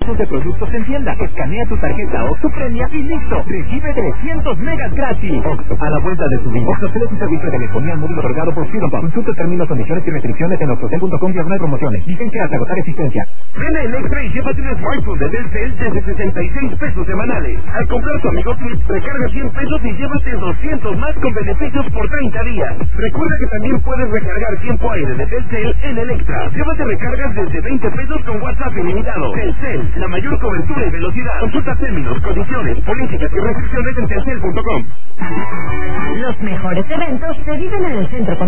cientos de productos en tienda. Escanea tu tarjeta Oxxo Premia y listo. Recibe 300 megas gratis. Oxxo, a la vuelta de tu vida. Oxxo es un servicio de telefonía móvil otorgado por Freedom. Consulta términos, condiciones y restricciones en oxxocel.com/promociones. Vigencia hasta agotar existencia. Ven a Electra y llévate un smartphone de Telcel desde 66 pesos semanales. Al comprar tu amigo Clip, recarga 100 pesos y llévate 200 más con beneficios por 30 días. Recuerda que también puedes recargar tiempo aire de Telcel en Electra. Llévate recargas desde 20 pesos con WhatsApp ilimitado. Telcel, la mayor cobertura y velocidad. Consulta términos, condiciones, políticas y restricciones en telcel.com. Los mejores eventos se viven en el centro